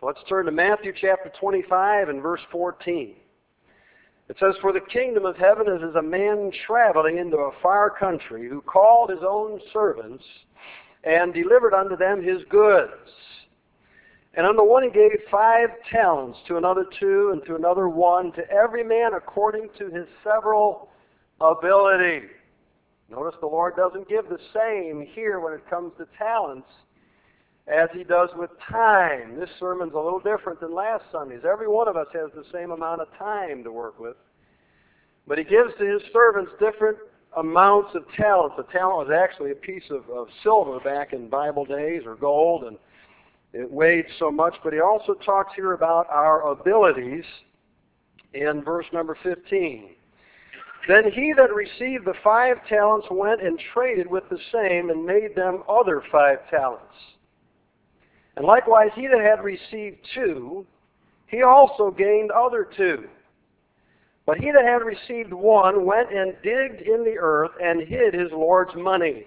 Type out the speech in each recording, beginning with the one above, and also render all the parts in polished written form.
So let's turn to Matthew chapter 25 and verse 14. It says, "For the kingdom of heaven is as a man traveling into a far country, who called his own servants and delivered unto them his goods. And unto one he gave 5 talents, to another 2, and to another 1, to every man according to his several ability." Notice the Lord doesn't give the same here when it comes to talents as he does with time. This sermon's a little different than last Sunday's. Every one of us has the same amount of time to work with. But he gives to his servants different amounts of talents. A talent was actually a piece of silver back in Bible days, or gold, and it weighed so much. But he also talks here about our abilities in verse number 15. "Then he that received the 5 talents went and traded with the same, and made them other 5 talents. And likewise he that had received 2, he also gained other 2. But he that had received 1 went and digged in the earth, and hid his Lord's money.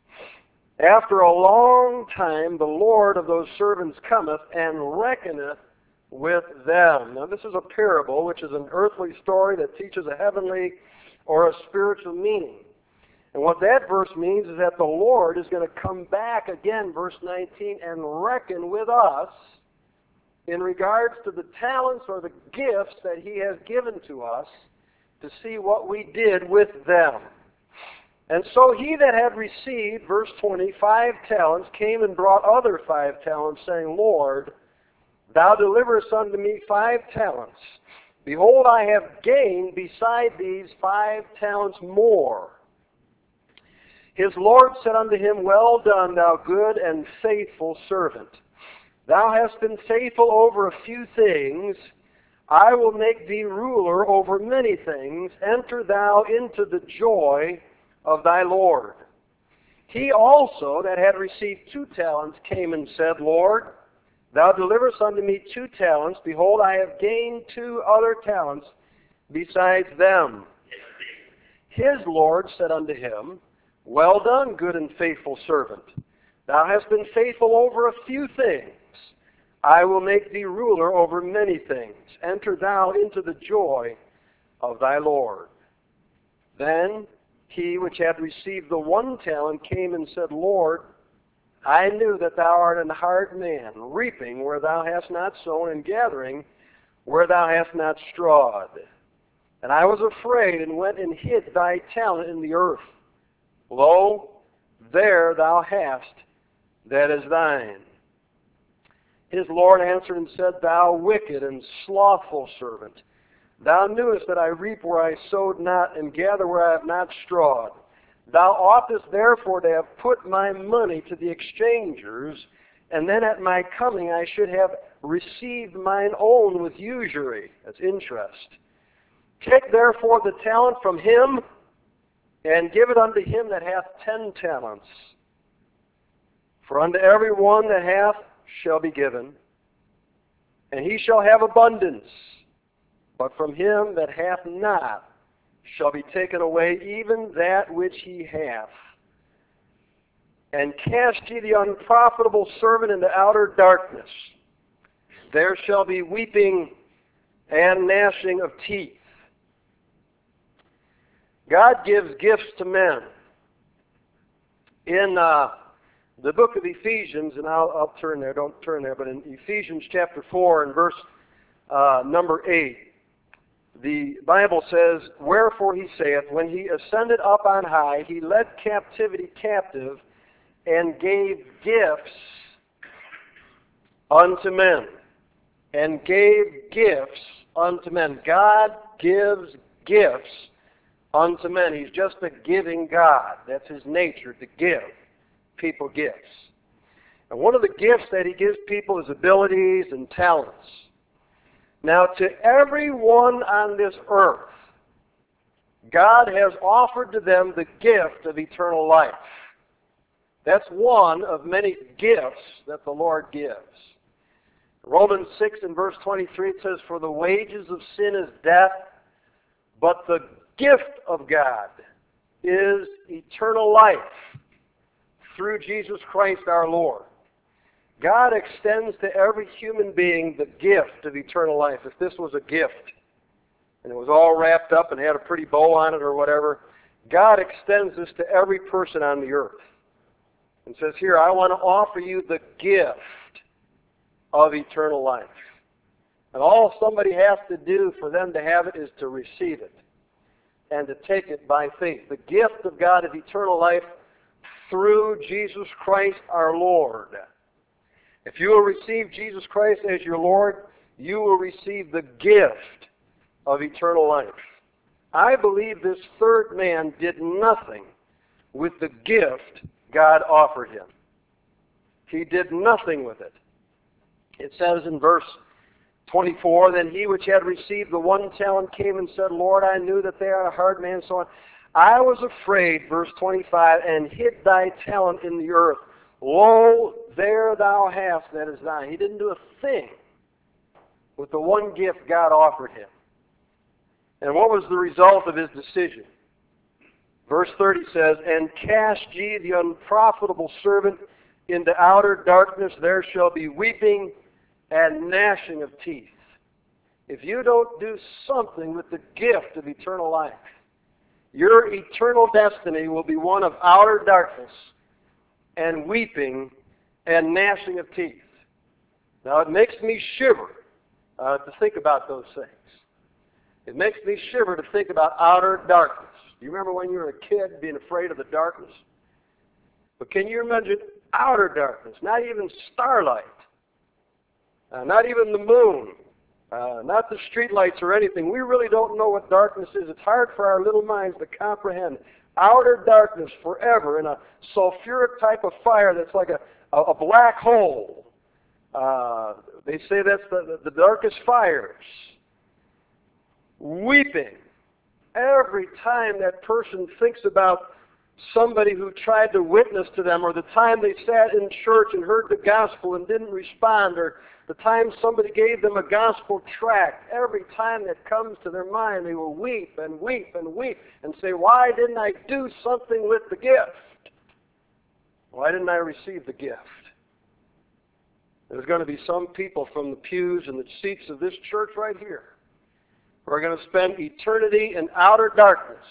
After a long time the Lord of those servants cometh, and reckoneth with them." Now this is a parable, which is an earthly story that teaches a heavenly or a spiritual meaning. And what that verse means is that the Lord is going to come back again, verse 19, and reckon with us in regards to the talents or the gifts that he has given to us, to see what we did with them. "And so he that had received," verse 20, "5 talents, came and brought other 5 talents, saying, Lord, thou deliverest unto me 5 talents. Behold, I have gained beside these 5 talents more. His Lord said unto him, Well done, thou good and faithful servant. Thou hast been faithful over a few things. I will make thee ruler over many things. Enter thou into the joy of thy Lord. He also that had received 2 talents came and said, Lord, thou deliverest unto me 2 talents. Behold, I have gained 2 other talents besides them. His Lord said unto him, Well done, good and faithful servant. Thou hast been faithful over a few things. I will make thee ruler over many things. Enter thou into the joy of thy Lord. Then he which had received the 1 talent came and said, Lord, I knew that thou art an hard man, reaping where thou hast not sown, and gathering where thou hast not strawed. And I was afraid, and went and hid thy talent in the earth. Lo, there thou hast that is thine. His Lord answered and said, Thou wicked and slothful servant, thou knewest that I reap where I sowed not, and gather where I have not strawed. Thou oughtest therefore to have put my money to the exchangers, and then at my coming I should have received mine own with usury, as interest. Take therefore the talent from him, and give it unto him that hath 10 talents. For unto every one that hath shall be given, and he shall have abundance. But from him that hath not shall be taken away even that which he hath. And cast ye the unprofitable servant into outer darkness. There shall be weeping and gnashing of teeth. God gives gifts to men. In the book of Ephesians, and I'll turn there, don't turn there, but in Ephesians chapter 4 and verse number 8, the Bible says, Wherefore he saith, When he ascended up on high, he led captivity captive, and gave gifts unto men. And gave gifts unto men. God gives gifts unto men. He's just a giving God. That's his nature, to give people gifts. And one of the gifts that he gives people is abilities and talents. Now, to everyone on this earth, God has offered to them the gift of eternal life. That's one of many gifts that the Lord gives. Romans 6 and verse 23, it says, For the wages of sin is death, but the gift of God is eternal life through Jesus Christ our Lord. God extends to every human being the gift of eternal life. If this was a gift, and it was all wrapped up and had a pretty bow on it or whatever, God extends this to every person on the earth. And says here, I want to offer you the gift of eternal life. And all somebody has to do for them to have it is to receive it and to take it by faith. The gift of God of eternal life through Jesus Christ our Lord. If you will receive Jesus Christ as your Lord, you will receive the gift of eternal life. I believe this third man did nothing with the gift God offered him. He did nothing with it. It says in verse 24, then he which had received the 1 talent came and said, Lord, I knew that thou art a hard man, so on. I was afraid, verse 25, and hid thy talent in the earth. Lo, there thou hast, that is thine. He didn't do a thing with the one gift God offered him. And what was the result of his decision? Verse 30 says, and cast ye the unprofitable servant into outer darkness, there shall be weeping and gnashing of teeth. If you don't do something with the gift of eternal life, your eternal destiny will be one of outer darkness and weeping and gnashing of teeth. Now it makes me shiver to think about those things. It makes me shiver to think about outer darkness. Do you remember when you were a kid being afraid of the darkness? But can you imagine outer darkness? Not even starlight. Not even the moon. Not the street lights or anything. We really don't know what darkness is. It's hard for our little minds to comprehend. Outer darkness forever in a sulfuric type of fire that's like a black hole. They say that's the darkest fires. Weeping. Every time that person thinks about somebody who tried to witness to them, or the time they sat in church and heard the gospel and didn't respond, or the time somebody gave them a gospel tract, every time that comes to their mind, they will weep and weep and weep and say, why didn't I do something with the gift? Why didn't I receive the gift? There's going to be some people from the pews and the seats of this church right here who are going to spend eternity in outer darkness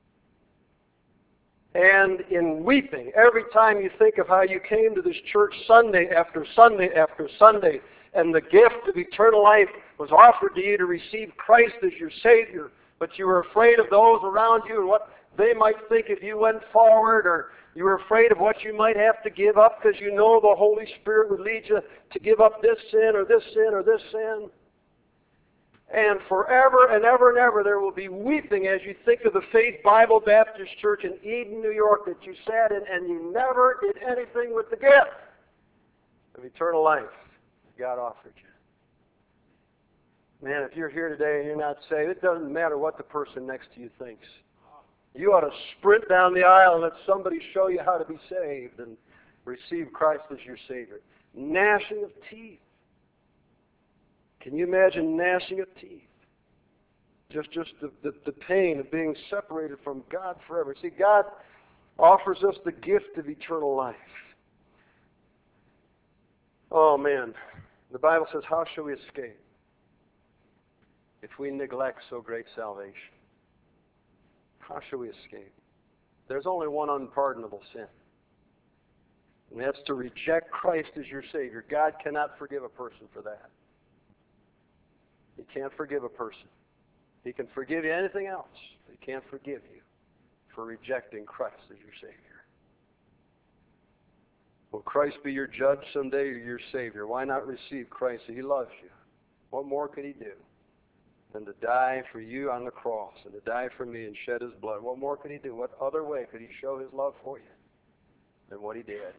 and in weeping every time you think of how you came to this church Sunday after Sunday after Sunday, and the gift of eternal life was offered to you to receive Christ as your Savior, but you were afraid of those around you and what they might think if you went forward, or you were afraid of what you might have to give up because you know the Holy Spirit would lead you to give up this sin or this sin or this sin. And forever and ever and ever there will be weeping as you think of the Faith Bible Baptist Church in Eden, New York that you sat in and you never did anything with the gift of eternal life God offered you. Man, if you're here today and you're not saved, it doesn't matter what the person next to you thinks. You ought to sprint down the aisle and let somebody show you how to be saved and receive Christ as your Savior. Gnashing of teeth. Can you imagine gnashing of teeth? Just the pain of being separated from God forever. See, God offers us the gift of eternal life. Oh, man. The Bible says, how shall we escape if we neglect so great salvation? How shall we escape? There's only one unpardonable sin. And that's to reject Christ as your Savior. God cannot forgive a person for that. He can't forgive a person. He can forgive you anything else, but He can't forgive you for rejecting Christ as your Savior. Will Christ be your judge someday or your Savior? Why not receive Christ? He loves you. What more could He do than to die for you on the cross and to die for me and shed His blood? What more could He do? What other way could He show His love for you than what He did?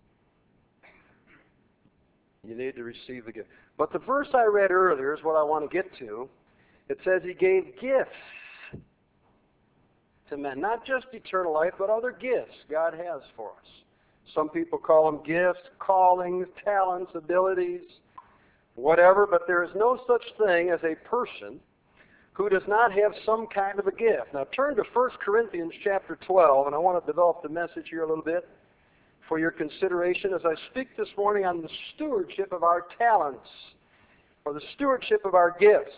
You need to receive the gift. But the verse I read earlier is what I want to get to. It says He gave gifts to men. Not just eternal life, but other gifts God has for us. Some people call them gifts, callings, talents, abilities, whatever, but there is no such thing as a person who does not have some kind of a gift. Now turn to 1 Corinthians chapter 12, and I want to develop the message here a little bit. for your consideration as I speak this morning on the stewardship of our talents, or the stewardship of our gifts.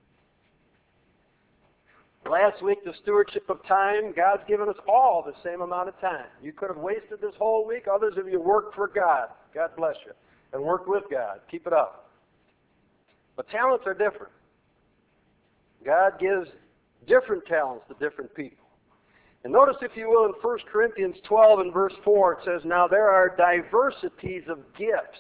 Last week, the stewardship of time. God's given us all the same amount of time. You could have wasted this whole week. Others of you worked for God. God bless you. And worked with God. Keep it up. But talents are different. God gives different talents to different people. And notice, if you will, in 1 Corinthians 12 and verse 4, it says, now there are diversities of gifts,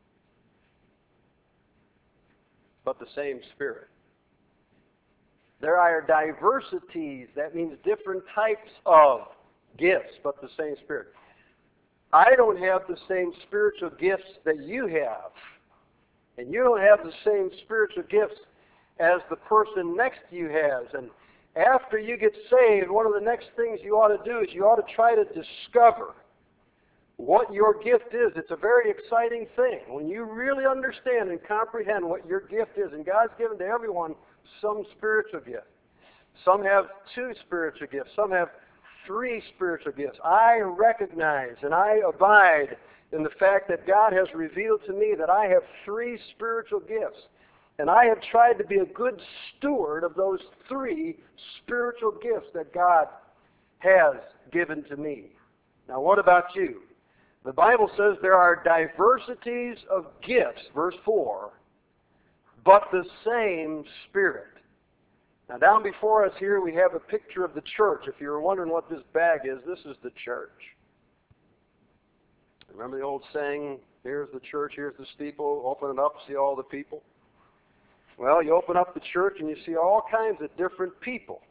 but the same Spirit. There are diversities, that means different types of gifts, but the same Spirit. I don't have the same spiritual gifts that you have. And you don't have the same spiritual gifts as the person next to you has. And after you get saved, one of the next things you ought to do is you ought to try to discover what your gift is. It's a very exciting thing when you really understand and comprehend what your gift is. And God's given to everyone some spiritual gift. Some have 2 spiritual gifts. Some have 3 spiritual gifts. I recognize and I abide in the fact that God has revealed to me that I have 3 spiritual gifts. And I have tried to be a good steward of those 3 spiritual gifts that God has given to me. Now, what about you? The Bible says there are diversities of gifts, verse 4, but the same Spirit. Now, down before us here, we have a picture of the church. If you're wondering what this bag is, this is the church. Remember the old saying, here's the church, here's the steeple, open it up, see all the people? Well, you open up the church and you see all kinds of different people.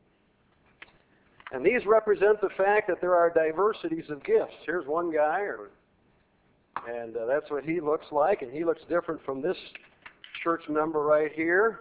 And these represent the fact that there are diversities of gifts. Here's one guy, and that's what he looks like, and he looks different from this church member right here.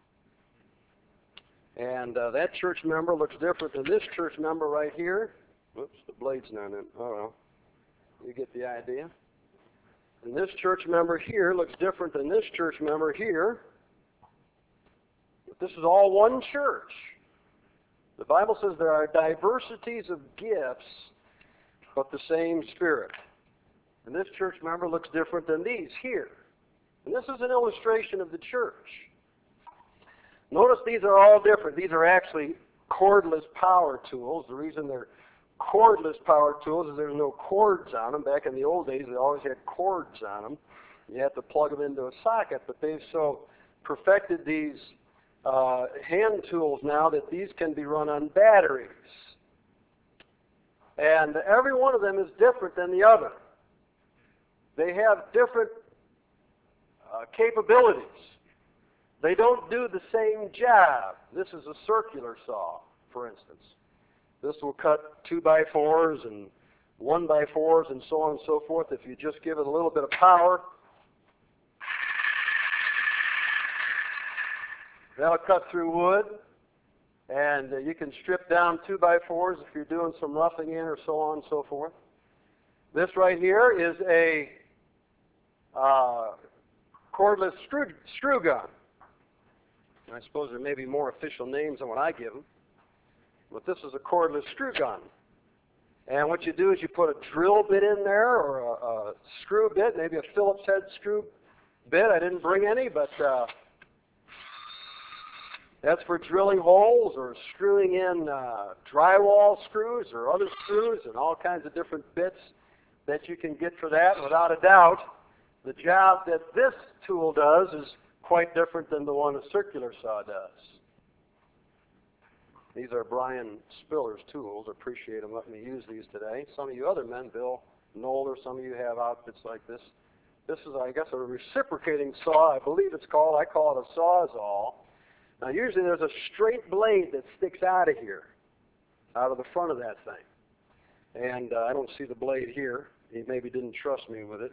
And that church member looks different than this church member right here. Whoops, the blade's not in. Oh, well. You get the idea. And this church member here looks different than this church member here. But this is all one church. The Bible says there are diversities of gifts, but the same Spirit. And this church member looks different than these here. And this is an illustration of the church. Notice these are all different. These are actually cordless power tools. The reason they're cordless power tools is there's no cords on them. Back in the old days, they always had cords on them. You had to plug them into a socket. But they've so perfected these hand tools now that these can be run on batteries. And every one of them is different than the other. They have different capabilities. They don't do the same job. This is a circular saw, for instance. This will cut 2x4s and 1x4s and so on and so forth. If you just give it a little bit of power, that'll cut through wood. And you can strip down 2x4s if you're doing some roughing in or so on and so forth. This right here is a cordless screw gun. I suppose there may be more official names than what I give them. But this is a cordless screw gun. And what you do is you put a drill bit in there or a screw bit, maybe a Phillips head screw bit. I didn't bring any, but that's for drilling holes or screwing in drywall screws or other screws and all kinds of different bits that you can get for that. Without a doubt, the job that this tool does is quite different than the one a circular saw does. These are Brian Spiller's tools. I appreciate him letting me use these today. Some of you other men, Bill Knoll, or some of you have outfits like this. This is, I guess, a reciprocating saw. I believe it's called. I call it a sawzall. Now, usually there's a straight blade that sticks out of here, out of the front of that thing. And I don't see the blade here. He maybe didn't trust me with it.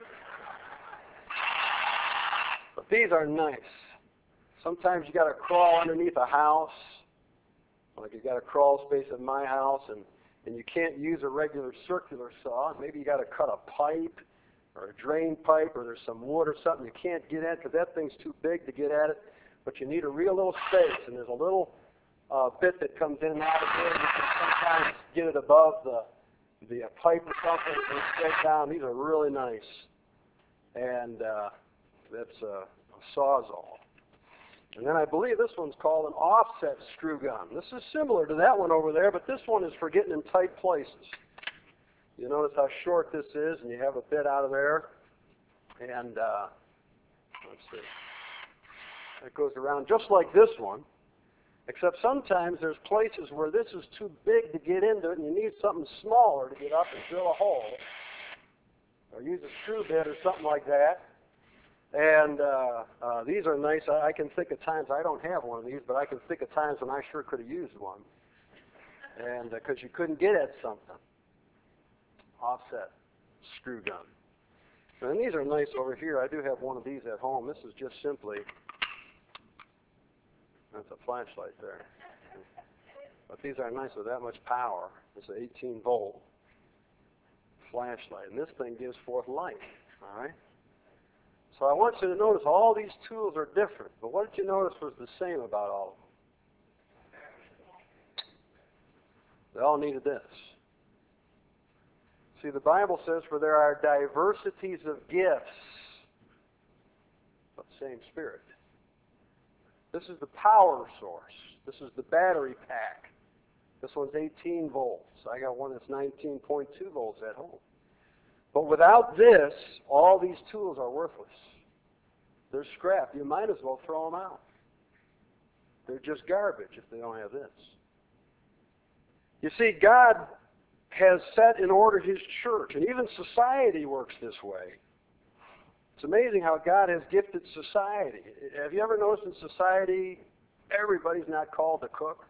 But these are nice. Sometimes you got to crawl underneath a house. Like you got a crawl space in my house, and you can't use a regular circular saw. Maybe you got to cut a pipe or a drain pipe, or there's some wood or something you can't get at because that thing's too big to get at it. But you need a real little space, and there's a little bit that comes in and out of it. You can sometimes get it above the pipe or something that goes straight down. These are really nice. And that's a Sawzall. And then I believe this one's called an offset screw gun. This is similar to that one over there, but this one is for getting in tight places. You notice how short this is, and you have a bit out of there. And let's see. It goes around just like this one, except sometimes there's places where this is too big to get into it, and you need something smaller to get up and drill a hole, or use a screw bit or something like that. And these are nice. I can think of times, I don't have one of these, but I can think of times when I sure could have used one. And because you couldn't get at something. Offset screw gun. And these are nice over here. I do have one of these at home. This is just simply, that's a flashlight there. But these are nice with that much power. It's an 18-volt flashlight. And this thing gives forth light. All right? So I want you to notice all these tools are different. But what did you notice was the same about all of them? They all needed this. See, the Bible says, for there are diversities of gifts, but same Spirit. This is the power source. This is the battery pack. This one's 18 volts. I got one that's 19.2 volts at home. But without this, all these tools are worthless. They're scrap. You might as well throw them out. They're just garbage if they don't have this. You see, God has set in order His church, and even society works this way. It's amazing how God has gifted society. Have you ever noticed in society, everybody's not called to cook?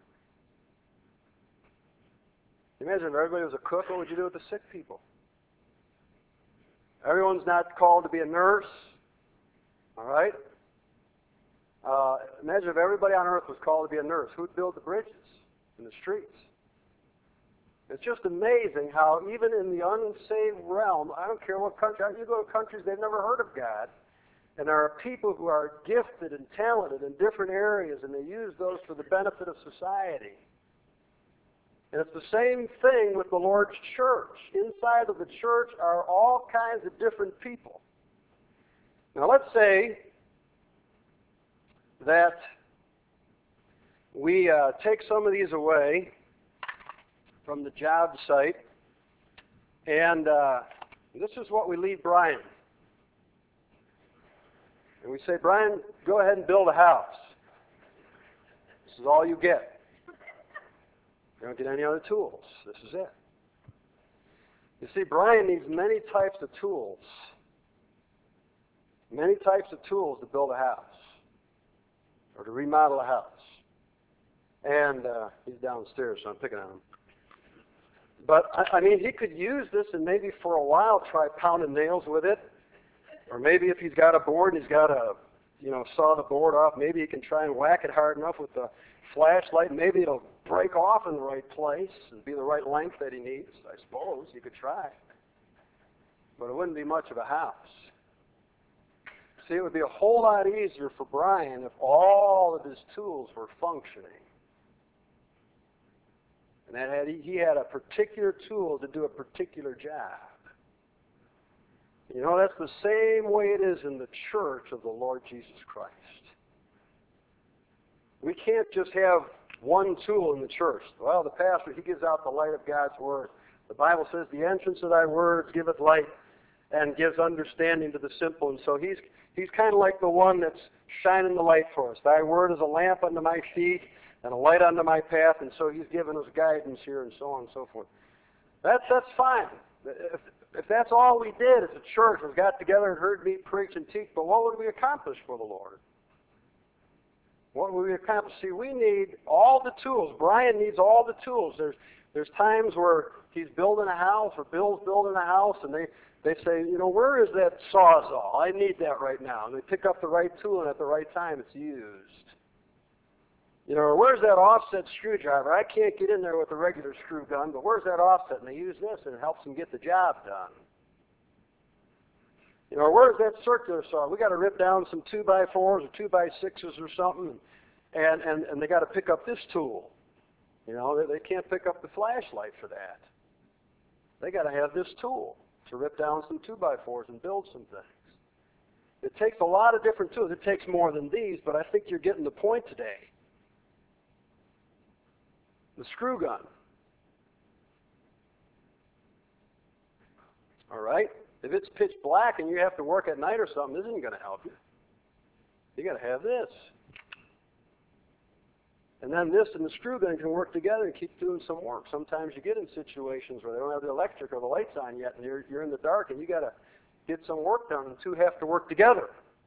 Imagine if everybody was a cook, what would you do with the sick people? Everyone's not called to be a nurse. All right? Imagine if everybody on earth was called to be a nurse. Who'd build the bridges in the streets? It's just amazing how even in the unsaved realm, I don't care what country, you go to countries they've never heard of God, and there are people who are gifted and talented in different areas, and they use those for the benefit of society. And it's the same thing with the Lord's church. Inside of the church are all kinds of different people. Now let's say that we take some of these away from the job site, and this is what we leave Brian. And we say, Brian, go ahead and build a house. This is all you get. You don't get any other tools. This is it. You see, Brian needs many types of tools. Many types of tools to build a house or to remodel a house. And he's downstairs, so I'm picking on him. But, I mean, he could use this and maybe for a while try pounding nails with it. Or maybe if he's got a board and he's got to, saw the board off, maybe he can try and whack it hard enough with the flashlight. Maybe it'll break off in the right place and be the right length that he needs. I suppose he could try. But it wouldn't be much of a house. See, it would be a whole lot easier for Brian if all of his tools were functioning. And that he had a particular tool to do a particular job. You know, that's the same way it is in the church of the Lord Jesus Christ. We can't just have one tool in the church. Well, the pastor, he gives out the light of God's Word. The Bible says, the entrance of thy words giveth light and gives understanding to the simple. And so he's kind of like the one that's shining the light for us. Thy word is a lamp unto my feet and a light unto my path. And so he's given us guidance here and so on and so forth. That's fine. If that's all we did as a church, was got together and heard me preach and teach, but what would we accomplish for the Lord? What would we accomplish? See, we need all the tools. Brian needs all the tools. There's times where he's building a house or Bill's building a house, and they say, where is that Sawzall? I need that right now. And they pick up the right tool, and at the right time it's used. Or where's that offset screwdriver? I can't get in there with a regular screw gun, but where's that offset? And they use this, and it helps them get the job done. Where's that circular saw? We got to rip down some 2x4s or 2x6s or something, and they got to pick up this tool. They can't pick up the flashlight for that. They got to have this tool to rip down some 2x4s and build some things. It takes a lot of different tools. It takes more than these, but I think you're getting the point today. The screw gun. All right? If it's pitch black and you have to work at night or something, this isn't going to help you. You got to have this. And then this and the screw gun can work together and keep doing some work. Sometimes you get in situations where they don't have the electric or the lights on yet, and you're in the dark, and you got to get some work done, and two have to work together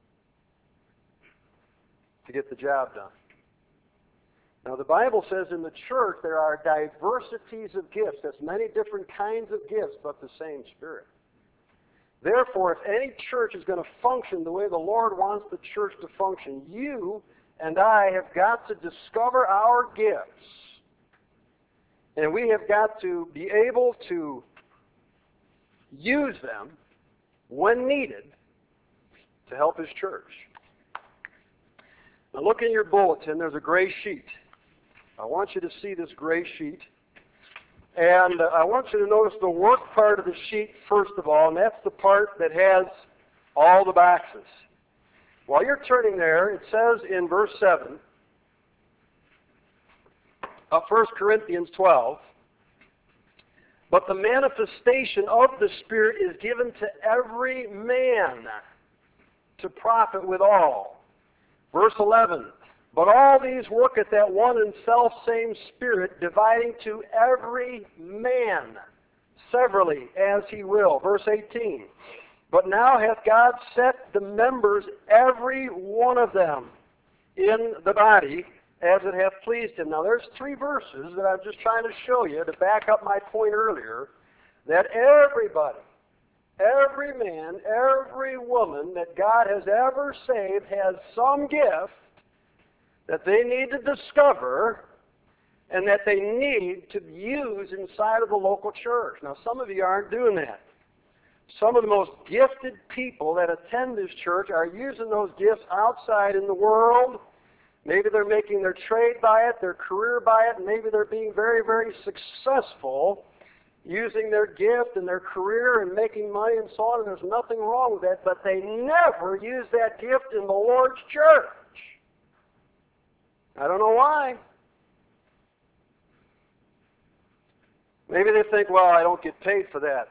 to get the job done. Now, the Bible says in the church there are diversities of gifts. That's many different kinds of gifts, but the same Spirit. Therefore, if any church is going to function the way the Lord wants the church to function, you and I have got to discover our gifts. And we have got to be able to use them when needed to help His church. Now look in your bulletin, there's a gray sheet. I want you to see this gray sheet. And I want you to notice the work part of the sheet first of all, and that's the part that has all the boxes. While you're turning there, it says in verse 7 of 1 Corinthians 12, but the manifestation of the Spirit is given to every man to profit withal. Verse 11, but all these work at that one and self-same Spirit, dividing to every man severally as he will. Verse 18, but now hath God set the members, every one of them, in the body, as it hath pleased Him. Now there's 3 verses that I'm just trying to show you to back up my point earlier, that everybody, every man, every woman that God has ever saved has some gift that they need to discover and that they need to use inside of the local church. Now some of you aren't doing that. Some of the most gifted people that attend this church are using those gifts outside in the world. Maybe they're making their trade by it, their career by it, and maybe they're being very, very successful using their gift and their career and making money and so on, and there's nothing wrong with that, but they never use that gift in the Lord's church. I don't know why. Maybe they think, well, I don't get paid for that.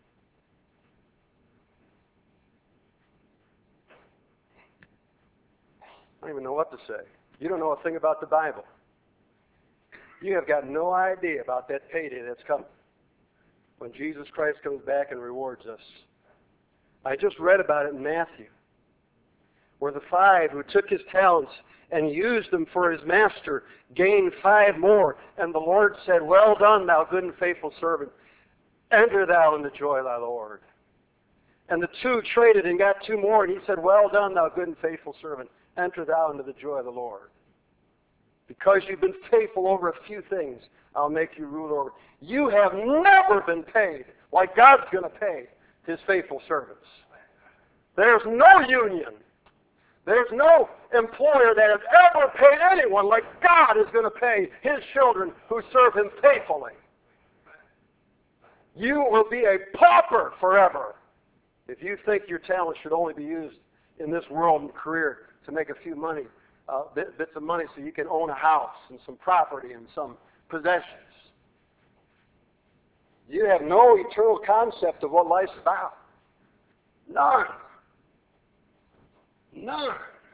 I don't even know what to say. You don't know a thing about the Bible. You have got no idea about that payday that's coming when Jesus Christ comes back and rewards us. I just read about it in Matthew, where the 5 who took his talents and used them for his master gained 5 more. And the Lord said, well done, thou good and faithful servant. Enter thou in the joy of thy Lord. And the 2 traded and got 2 more, and he said, well done, thou good and faithful servant. Enter thou into the joy of the Lord. Because you've been faithful over a few things, I'll make you rule over. You have never been paid like God's going to pay His faithful servants. There's no union. There's no employer that has ever paid anyone like God is going to pay His children who serve Him faithfully. You will be a pauper forever if you think your talent should only be used in this world and career to make a few bits of money so you can own a house and some property and some possessions. You have no eternal concept of what life's about. None. None.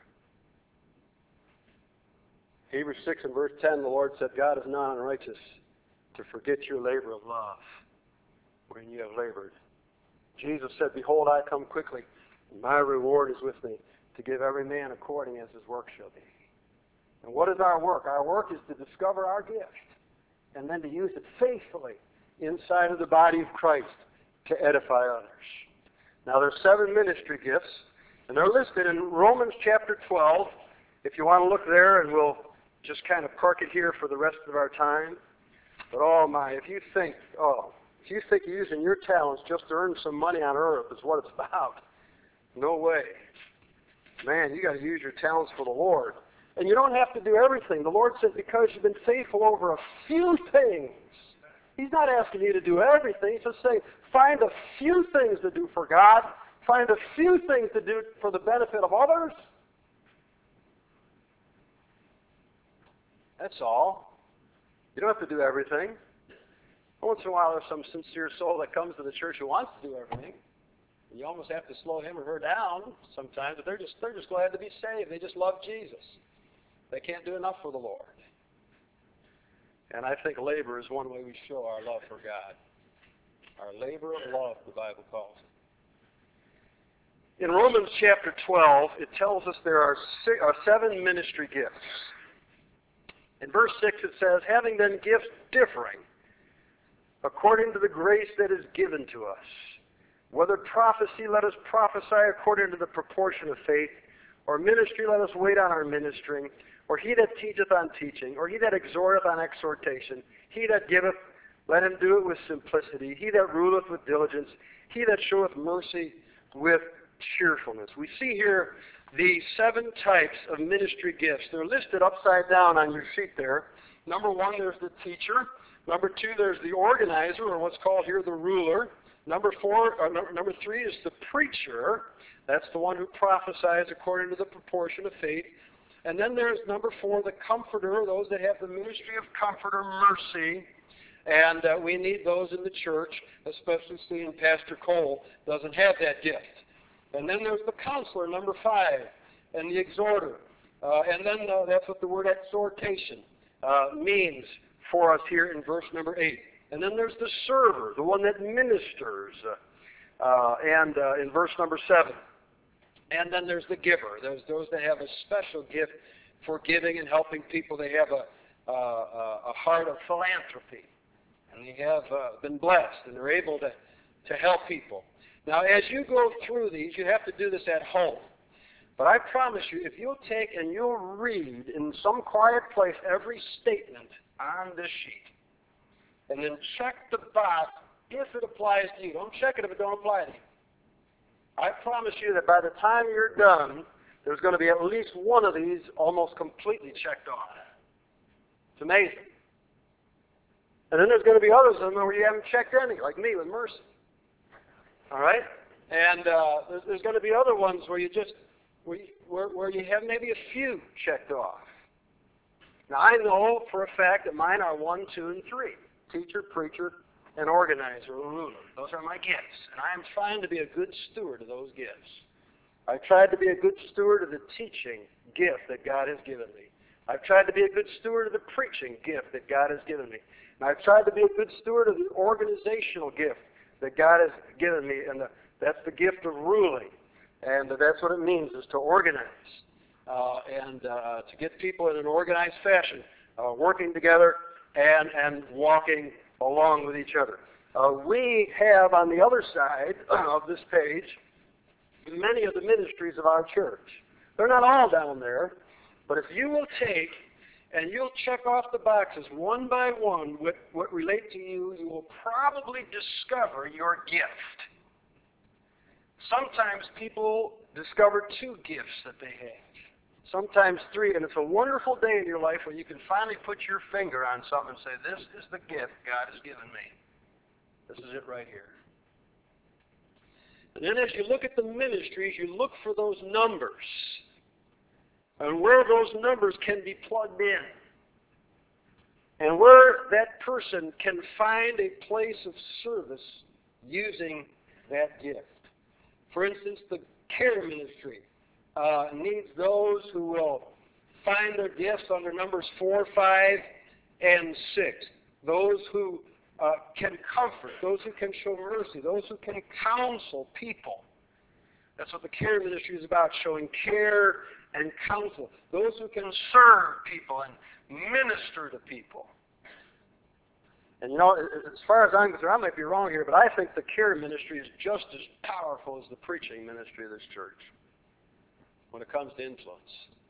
Hebrews 6 and verse 10, the Lord said, God is not unrighteous to forget your labor of love when you have labored. Jesus said, behold, I come quickly, and my reward is with me, to give every man according as his work shall be. And what is our work? Our work is to discover our gift and then to use it faithfully inside of the body of Christ to edify others. Now there's 7 ministry gifts, and they're listed in Romans chapter 12. If you want to look there, and we'll just kind of park it here for the rest of our time. But oh my, if you think using your talents just to earn some money on earth is what it's about, no way. Man, you got to use your talents for the Lord. And you don't have to do everything. The Lord said, because you've been faithful over a few things, He He's not asking you to do everything. He's just saying, find a few things to do for God. Find a few things to do for the benefit of others. That's all. You don't have to do everything. Once in a while, there's some sincere soul that comes to the church who wants to do everything. You almost have to slow him or her down sometimes, but they're just glad to be saved. They just love Jesus. They can't do enough for the Lord. And I think labor is one way we show our love for God. Our labor of love, the Bible calls it. In Romans chapter 12, it tells us there are 7 ministry gifts. In verse 6 it says, having then gifts differing, according to the grace that is given to us. Whether prophecy, let us prophesy according to the proportion of faith, or ministry, let us wait on our ministering, or he that teacheth on teaching, or he that exhorteth on exhortation, he that giveth, let him do it with simplicity, he that ruleth with diligence, he that showeth mercy with cheerfulness. We see here the 7 types of ministry gifts. They're listed upside down on your sheet there. Number 1, there's the teacher. Number 2, there's the organizer, or what's called here the ruler. Number 3 is the preacher. That's the one who prophesies according to the proportion of faith. And then there's number 4, the comforter, those that have the ministry of comfort or mercy. And we need those in the church, especially seeing Pastor Cole doesn't have that gift. And then there's the counselor, number 5, and the exhorter. And then that's what the word exhortation means for us here in verse number 8. And then there's the server, the one that ministers, in verse number 7. And then there's the giver. There's those that have a special gift for giving and helping people. They have a heart of philanthropy. And they have been blessed, and they're able to help people. Now, as you go through these, you have to do this at home. But I promise you, if you'll take and you'll read in some quiet place every statement on this sheet, and then check the box if it applies to you. Don't check it if it don't apply to you. I promise you that by the time you're done, there's going to be at least one of these almost completely checked off. It's amazing. And then there's going to be others of them where you haven't checked any, like me with mercy. All right? And there's going to be other ones where you just where you have maybe a few checked off. Now, I know for a fact that mine are 1, 2, and 3. Teacher, preacher, and organizer, or ruler. Those are my gifts. And I am trying to be a good steward of those gifts. I've tried to be a good steward of the teaching gift that God has given me. I've tried to be a good steward of the preaching gift that God has given me. And I've tried to be a good steward of the organizational gift that God has given me. And that's the gift of ruling. And that's what it means, is to organize. And to get people in an organized fashion, working together and walking along with each other. We have on the other side of this page many of the ministries of our church. They're not all down there, but if you will take and you'll check off the boxes one by one what relate to you, you will probably discover your gift. Sometimes people discover 2 gifts that they have. Sometimes 3, and it's a wonderful day in your life when you can finally put your finger on something and say, this is the gift God has given me. This is it right here. And then as you look at the ministries, you look for those numbers and where those numbers can be plugged in and where that person can find a place of service using that gift. For instance, the care ministry needs those who will find their gifts under numbers 4, 5, and 6. Those who can comfort, those who can show mercy, those who can counsel people. That's what the care ministry is about, showing care and counsel. Those who can serve people and minister to people. And you know, as far as I'm concerned, I might be wrong here, but I think the care ministry is just as powerful as the preaching ministry of this church when it comes to influence.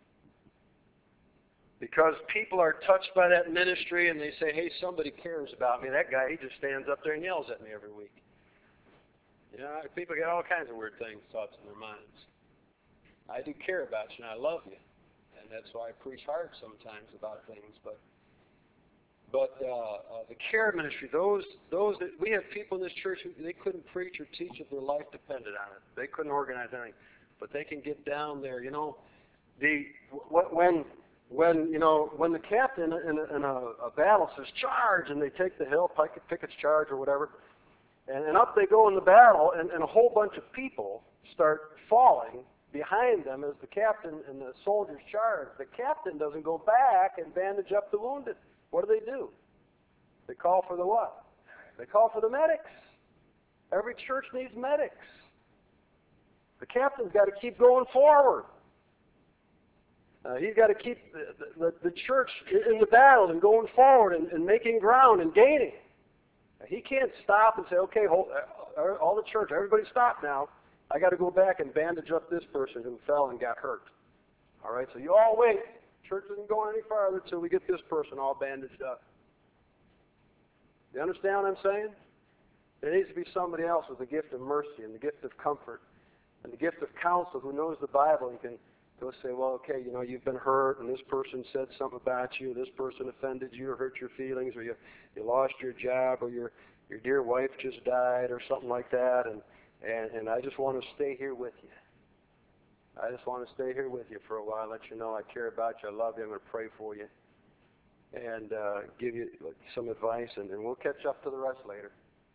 Because people are touched by that ministry and they say, hey, somebody cares about me. That guy, he just stands up there and yells at me every week. You know, people get all kinds of weird thoughts in their minds. I do care about you and I love you. And that's why I preach hard sometimes about things. But But the care ministry, those that we have people in this church who they couldn't preach or teach if their life depended on it. They couldn't organize anything, but they can get down there. You know, when the captain in a battle says charge, and they take the hill, Pickett's charge or whatever, and up they go in the battle, and a whole bunch of people start falling behind them as the captain and the soldiers charge. The captain doesn't go back and bandage up the wounded. What do? They call for the what? They call for the medics. Every church needs medics. The captain's got to keep going forward. He's got to keep the church in the battle and going forward and making ground and gaining. He can't stop and say, okay, hold, all the church, everybody stop now. I got to go back and bandage up this person who fell and got hurt. All right, so you all wait. Church isn't going any farther until we get this person all bandaged up. You understand what I'm saying? There needs to be somebody else with the gift of mercy and the gift of comfort and the gift of counsel who knows the Bible and can go say, well, okay, you know, you've been hurt and this person said something about you, this person offended you or hurt your feelings, or you lost your job, or your dear wife just died or something like that, and I just want to stay here with you. I just want to stay here with you for a while, let you know I care about you, I love you, I'm going to pray for you, and give you some advice, and we'll catch up to the rest later.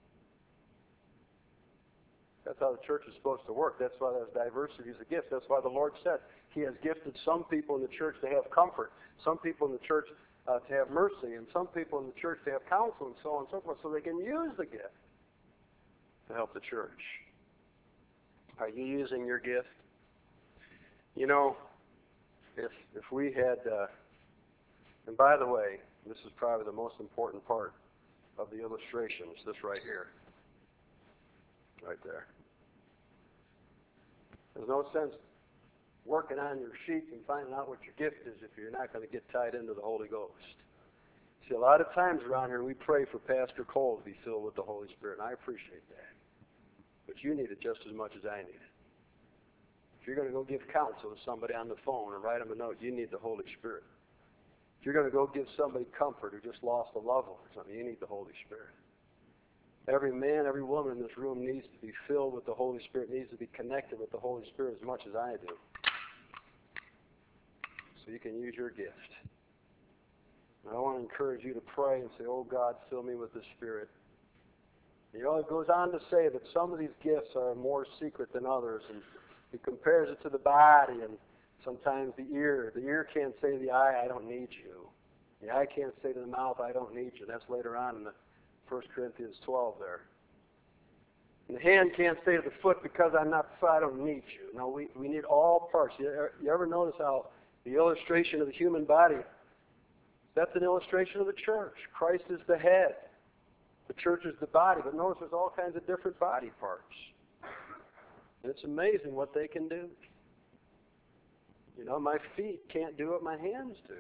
That's how the church is supposed to work. That's why there's diversity is a gift. That's why the Lord said He has gifted some people in the church to have comfort, some people in the church to have mercy, and some people in the church to have counsel, and so on and so forth, so they can use the gift to help the church. Are you using your gift? You know, if we had, and by the way, this is probably the most important part of the illustration, is this right here. Right there. There's no sense working on your sheet and finding out what your gift is if you're not going to get tied into the Holy Ghost. See, a lot of times around here we pray for Pastor Cole to be filled with the Holy Spirit, and I appreciate that. But you need it just as much as I need it. If you're going to go give counsel to somebody on the phone or write them a note, you need the Holy Spirit. If you're going to go give somebody comfort who just lost a loved one or something, you need the Holy Spirit. Every man, every woman in this room needs to be filled with the Holy Spirit, needs to be connected with the Holy Spirit as much as I do. So you can use your gift. And I want to encourage you to pray and say, oh God, fill me with the Spirit. You know, it goes on to say that some of these gifts are more secret than others, and he compares it to the body, and sometimes the ear. The ear can't say to the eye, I don't need you. The eye can't say to the mouth, I don't need you. That's later on in the 1 Corinthians 12 there. And the hand can't say to the foot, because I'm not the foot, I don't need you. No, we need all parts. You ever notice how the illustration of the human body, that's an illustration of the church. Christ is the head. The church is the body. But notice there's all kinds of different body parts. And it's amazing what they can do. You know, my feet can't do what my hands do.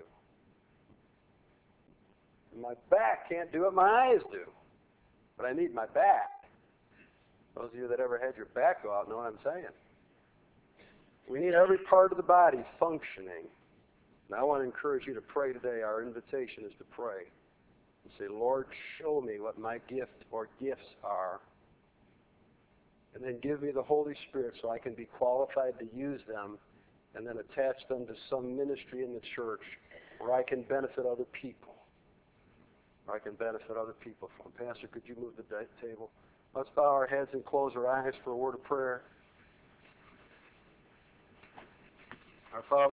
And my back can't do what my eyes do. But I need my back. Those of you that ever had your back go out know what I'm saying. We need every part of the body functioning. And I want to encourage you to pray today. Our invitation is to pray. And say, Lord, show me what my gift or gifts are. And then give me the Holy Spirit so I can be qualified to use them and then attach them to some ministry in the church where I can benefit other people. Or I can benefit other people from. Pastor, could you move the table? Let's bow our heads and close our eyes for a word of prayer. Our Father,